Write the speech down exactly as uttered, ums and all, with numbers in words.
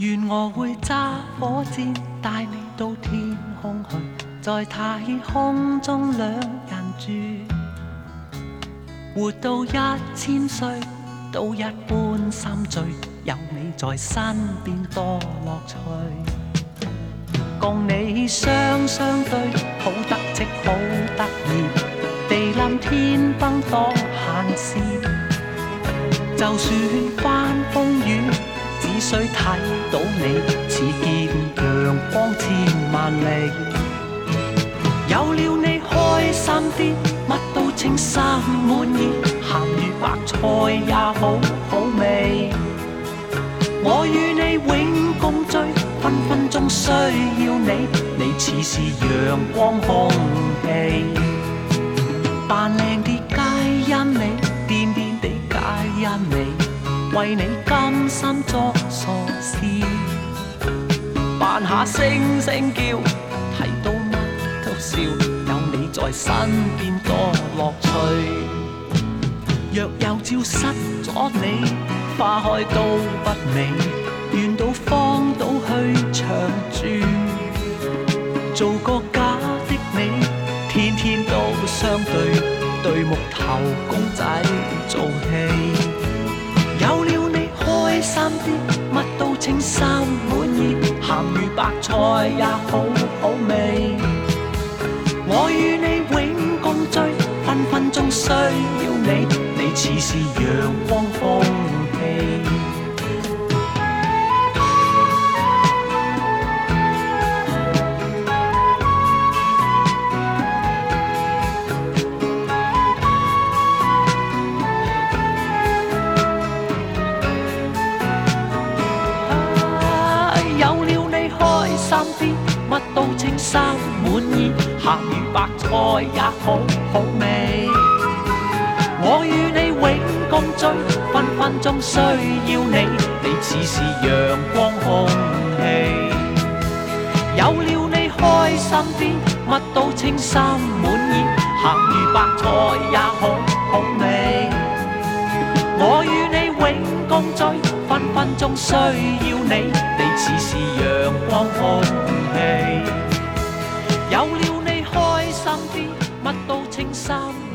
願我會揸火箭帶你到天空去，在太空中兩人住，活到一千歲都一般心醉，有你在身邊多樂趣。共你雙雙對，好得戚好得意，地冧天崩多閒事。就算翻風雨，只需睇到你，似見陽光千萬里。有了你開心啲，乜都稱心滿意，鹹魚白菜也好好味。我與你永共聚，分分鐘需要你，你似是陽光空氣。扮靚啲皆因你，癲癲地皆因你，為你甘心作傻事。扮下聲聲叫，睇到乜都笑，有你在身邊多樂趣。若有朝失咗你，花開都不美，願到荒島去長住，做個假的你，天天都相對，對木頭公仔做戲。有了你開心啲，乜都稱心滿意，鹹魚白菜也好好味。我與你永共聚，分分鐘需要你，你似是陽光空氣。有了你開心啲，乜都稱心滿意，鹹魚白菜也好好味。我與你永共聚，分分鐘需要你，你似是陽光空氣。有了你開心啲，乜都稱心滿意，鹹魚白菜也好好味。我與你永共聚，分分鐘需要你，你似是陽光空氣。有了你開心啲，乜都稱心。